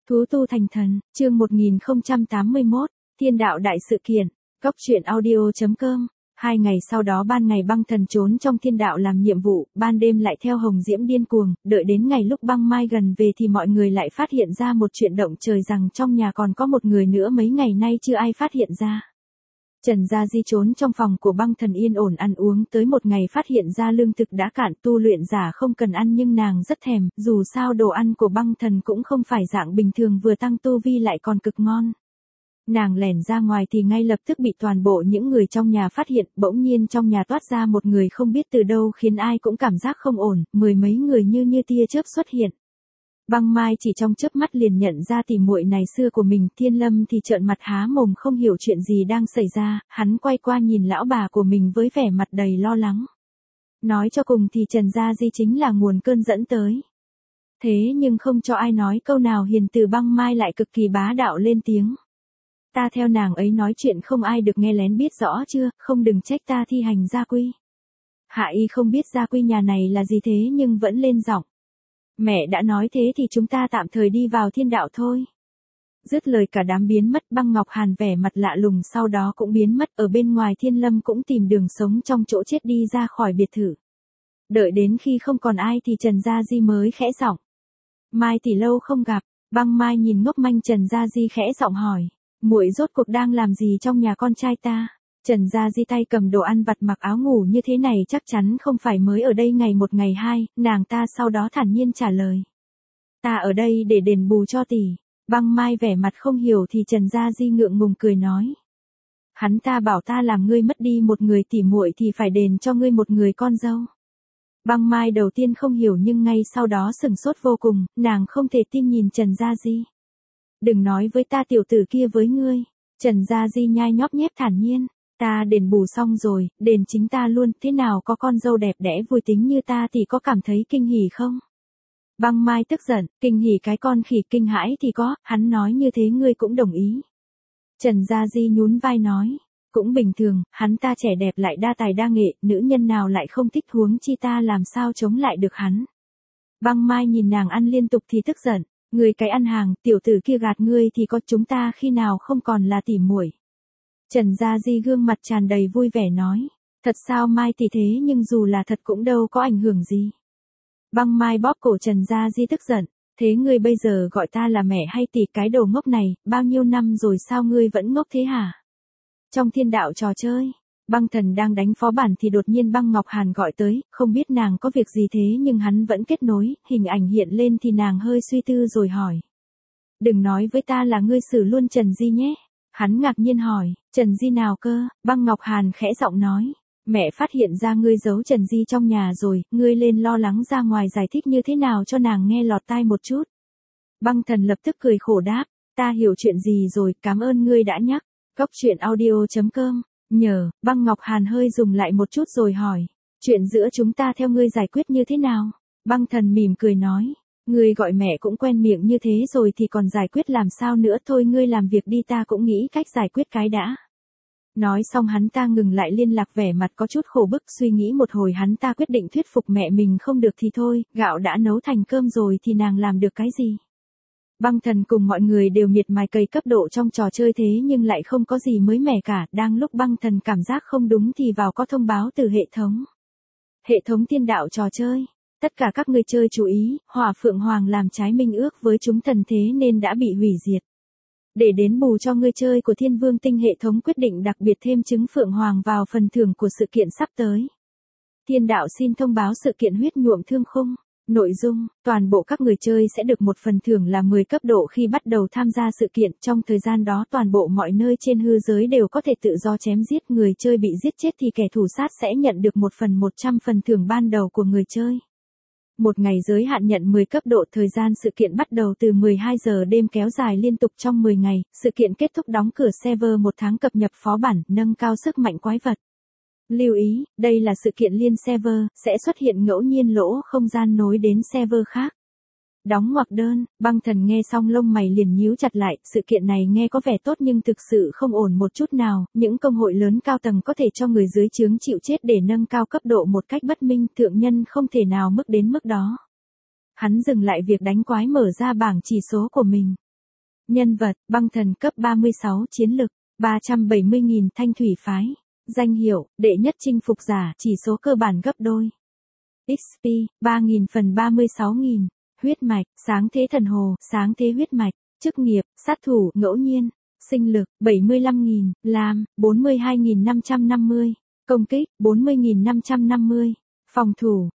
Thú tu thành thần, chương 1081, Thiên đạo đại sự kiện, Cóc truyện audio.com. 2 ngày sau đó ban ngày băng thần trốn trong thiên đạo làm nhiệm vụ, ban đêm lại theo Hồng Diễm điên cuồng, đợi đến ngày lúc băng mai gần về thì mọi người lại phát hiện ra một chuyện động trời rằng trong nhà còn có một người nữa mấy ngày nay chưa ai phát hiện ra. Trần Gia Di trốn trong phòng của băng thần yên ổn ăn uống tới một ngày phát hiện ra lương thực đã cạn, tu luyện giả không cần ăn nhưng nàng rất thèm, dù sao đồ ăn của băng thần cũng không phải dạng bình thường, vừa tăng tu vi lại còn cực ngon. Nàng lẻn ra ngoài thì ngay lập tức bị toàn bộ những người trong nhà phát hiện, bỗng nhiên trong nhà toát ra một người không biết từ đâu khiến ai cũng cảm giác không ổn, mười mấy người như tia chớp xuất hiện. Băng Mai chỉ trong chớp mắt liền nhận ra tỷ muội này xưa của mình, Thiên Lâm thì trợn mặt há mồm không hiểu chuyện gì đang xảy ra, hắn quay qua nhìn lão bà của mình với vẻ mặt đầy lo lắng. Nói cho cùng thì Trần Gia Di chính là nguồn cơn dẫn tới. Thế nhưng không cho ai nói câu nào, hiền từ Băng Mai lại cực kỳ bá đạo lên tiếng. Ta theo nàng ấy nói chuyện không ai được nghe lén, biết rõ chưa, không đừng trách ta thi hành gia quy. Hạ Y không biết gia quy nhà này là gì thế nhưng vẫn lên giọng. Mẹ đã nói thế thì chúng ta tạm thời đi vào thiên đạo thôi. Dứt lời cả đám biến mất, Băng Ngọc Hàn vẻ mặt lạ lùng sau đó cũng biến mất, ở bên ngoài Thiên Lâm cũng tìm đường sống trong chỗ chết đi ra khỏi biệt thự. Đợi đến khi không còn ai thì Trần Gia Di mới khẽ giọng. Mai tỷ lâu không gặp. Băng Mai nhìn ngốc manh Trần Gia Di khẽ giọng hỏi. Muội rốt cuộc đang làm gì trong nhà con trai ta? Trần Gia Di tay cầm đồ ăn vặt mặc áo ngủ như thế này chắc chắn không phải mới ở đây ngày một ngày hai, nàng ta sau đó thản nhiên trả lời. Ta ở đây để đền bù cho tỷ. Băng Mai vẻ mặt không hiểu thì Trần Gia Di ngượng ngùng cười nói. Hắn ta bảo ta làm ngươi mất đi một người tỷ muội thì phải đền cho ngươi một người con dâu. Băng Mai đầu tiên không hiểu nhưng ngay sau đó sửng sốt vô cùng, nàng không thể tin nhìn Trần Gia Di. Đừng nói với ta tiểu tử kia với ngươi. Trần Gia Di nhai nhóp nhép thản nhiên. Ta đền bù xong rồi, đền chính ta luôn, thế nào có con dâu đẹp đẽ vui tính như ta thì có cảm thấy kinh hỉ không? Băng Mai tức giận, kinh hỉ cái con khỉ, kinh hãi thì có, hắn nói như thế ngươi cũng đồng ý. Trần Gia Di nhún vai nói, cũng bình thường, hắn ta trẻ đẹp lại đa tài đa nghệ, nữ nhân nào lại không thích, huống chi ta làm sao chống lại được hắn. Băng Mai nhìn nàng ăn liên tục thì tức giận, ngươi cái ăn hàng, tiểu tử kia gạt ngươi thì có, chúng ta khi nào không còn là tỉ muội. Trần Gia Di gương mặt tràn đầy vui vẻ nói, thật sao Mai thì thế nhưng dù là thật cũng đâu có ảnh hưởng gì. Băng Mai bóp cổ Trần Gia Di tức giận, thế ngươi bây giờ gọi ta là mẹ hay tỷ, cái đồ ngốc này, bao nhiêu năm rồi sao ngươi vẫn ngốc thế hả? Trong thiên đạo trò chơi, băng thần đang đánh phó bản thì đột nhiên Băng Ngọc Hàn gọi tới, không biết nàng có việc gì thế nhưng hắn vẫn kết nối, hình ảnh hiện lên thì nàng hơi suy tư rồi hỏi. Đừng nói với ta là ngươi xử luôn Trần Di nhé. Hắn ngạc nhiên hỏi, Trần Di nào cơ? Băng Ngọc Hàn khẽ giọng nói, mẹ phát hiện ra ngươi giấu Trần Di trong nhà rồi, ngươi lên lo lắng ra ngoài giải thích như thế nào cho nàng nghe lọt tai một chút. Băng thần lập tức cười khổ đáp, ta hiểu chuyện gì rồi, cảm ơn ngươi đã nhắc. Cóc truyện audio.com, nhờ, Băng Ngọc Hàn hơi dùng lại một chút rồi hỏi, chuyện giữa chúng ta theo ngươi giải quyết như thế nào? Băng thần mỉm cười nói. Ngươi gọi mẹ cũng quen miệng như thế rồi thì còn giải quyết làm sao nữa, thôi ngươi làm việc đi, ta cũng nghĩ cách giải quyết cái đã. Nói xong hắn ta ngừng lại liên lạc, vẻ mặt có chút khổ bức, suy nghĩ một hồi hắn ta quyết định thuyết phục mẹ mình không được thì thôi, gạo đã nấu thành cơm rồi thì nàng làm được cái gì. Băng thần cùng mọi người đều miệt mài cày cấp độ trong trò chơi thế nhưng lại không có gì mới mẻ cả, đang lúc băng thần cảm giác không đúng thì vào có thông báo từ hệ thống. Hệ thống thiên đạo trò chơi. Tất cả các người chơi chú ý, Hỏa Phượng Hoàng làm trái minh ước với chúng thần thế nên đã bị hủy diệt. Để đền bù cho người chơi của Thiên Vương Tinh, hệ thống quyết định đặc biệt thêm trứng Phượng Hoàng vào phần thưởng của sự kiện sắp tới. Thiên đạo xin thông báo sự kiện huyết nhuộm thương khung. Nội dung, toàn bộ các người chơi sẽ được một phần thưởng là 10 cấp độ khi bắt đầu tham gia sự kiện. Trong thời gian đó toàn bộ mọi nơi trên hư giới đều có thể tự do chém giết, người chơi bị giết chết thì kẻ thủ sát sẽ nhận được 1/100 phần thưởng ban đầu của người chơi. Một ngày giới hạn nhận 10 cấp độ, thời gian sự kiện bắt đầu từ 12 giờ đêm kéo dài liên tục trong 10 ngày, sự kiện kết thúc đóng cửa server 1 tháng, cập nhật phó bản, nâng cao sức mạnh quái vật. Lưu ý, đây là sự kiện liên server, sẽ xuất hiện ngẫu nhiên lỗ không gian nối đến server khác. Đóng ngoặc đơn, băng thần nghe xong lông mày liền nhíu chặt lại, sự kiện này nghe có vẻ tốt nhưng thực sự không ổn một chút nào, những công hội lớn cao tầng có thể cho người dưới trướng chịu chết để nâng cao cấp độ một cách bất minh, thượng nhân không thể nào mức đến mức đó. Hắn dừng lại việc đánh quái, mở ra bảng chỉ số của mình. Nhân vật, băng thần cấp 36 chiến lực, 370.000 thanh thủy phái. Danh hiệu, đệ nhất chinh phục giả, chỉ số cơ bản gấp đôi. XP, 3.000 phần 36.000. Huyết mạch, sáng thế thần hồ, sáng thế huyết mạch. Chức nghiệp, sát thủ, ngẫu nhiên. Sinh lực, 75.000. Lam, 42.550. Công kích, 40.550. Phòng thủ,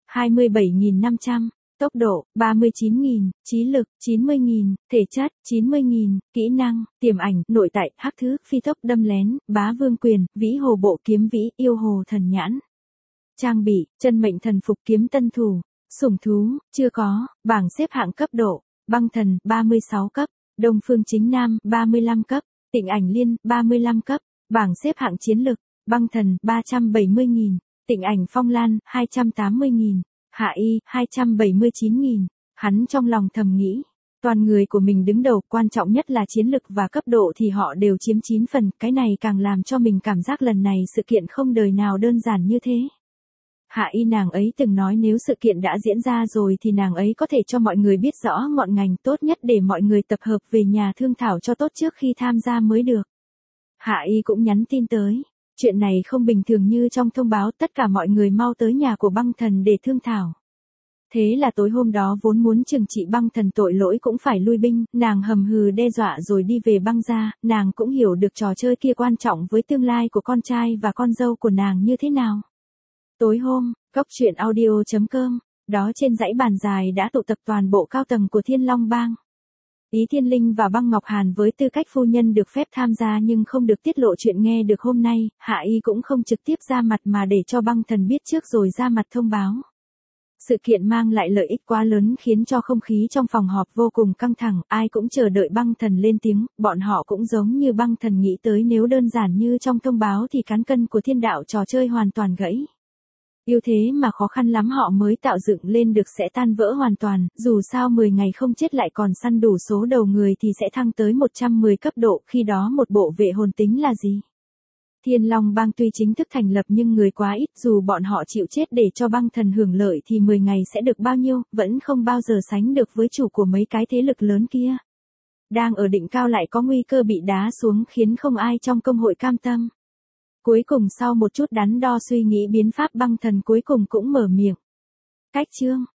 27.500. Tốc độ, 39.000, trí lực, 90.000, thể chất, 90.000, kỹ năng, tiềm ảnh, nội tại, hắc thứ, phi tốc đâm lén, bá vương quyền, vĩ hồ bộ kiếm vĩ, yêu hồ thần nhãn. Trang bị, chân mệnh thần phục kiếm tân thủ, sủng thú, chưa có, bảng xếp hạng cấp độ, băng thần, 36 cấp, đông phương chính nam, 35 cấp, tịnh ảnh liên, 35 cấp, bảng xếp hạng chiến lực, băng thần, 370.000, tịnh ảnh phong lan, 280.000. Hạ y, 279.000, hắn trong lòng thầm nghĩ, toàn người của mình đứng đầu, quan trọng nhất là chiến lực và cấp độ thì họ đều chiếm 9 phần, cái này càng làm cho mình cảm giác lần này sự kiện không đời nào đơn giản như thế. Hạ y nàng ấy từng nói nếu sự kiện đã diễn ra rồi thì nàng ấy có thể cho mọi người biết rõ ngọn ngành, tốt nhất để mọi người tập hợp về nhà thương thảo cho tốt trước khi tham gia mới được. Hạ y cũng nhắn tin tới. Chuyện này không bình thường như trong thông báo, tất cả mọi người mau tới nhà của băng thần để thương thảo. Thế là tối hôm đó vốn muốn trừng trị băng thần tội lỗi cũng phải lui binh, nàng hầm hừ đe dọa rồi đi về băng gia, nàng cũng hiểu được trò chơi kia quan trọng với tương lai của con trai và con dâu của nàng như thế nào. Tối hôm, Cốc Truyện Audio.com, đó trên dãy bàn dài đã tụ tập toàn bộ cao tầng của Thiên Long Bang. Ý Thiên Linh và Băng Ngọc Hàn với tư cách phu nhân được phép tham gia nhưng không được tiết lộ chuyện nghe được hôm nay, Hạ Y cũng không trực tiếp ra mặt mà để cho băng thần biết trước rồi ra mặt thông báo. Sự kiện mang lại lợi ích quá lớn khiến cho không khí trong phòng họp vô cùng căng thẳng, ai cũng chờ đợi băng thần lên tiếng, bọn họ cũng giống như băng thần nghĩ tới nếu đơn giản như trong thông báo thì cán cân của thiên đạo trò chơi hoàn toàn gãy. Yêu thế mà khó khăn lắm họ mới tạo dựng lên được sẽ tan vỡ hoàn toàn, dù sao 10 ngày không chết lại còn săn đủ số đầu người thì sẽ thăng tới 110 cấp độ, khi đó một bộ vệ hồn tính là gì? Thiên Long Bang tuy chính thức thành lập nhưng người quá ít, dù bọn họ chịu chết để cho băng thần hưởng lợi thì 10 ngày sẽ được bao nhiêu, vẫn không bao giờ sánh được với chủ của mấy cái thế lực lớn kia. Đang ở đỉnh cao lại có nguy cơ bị đá xuống khiến không ai trong công hội cam tâm. Cuối cùng sau một chút đắn đo suy nghĩ biến pháp băng thần cuối cùng cũng mở miệng. Cách chương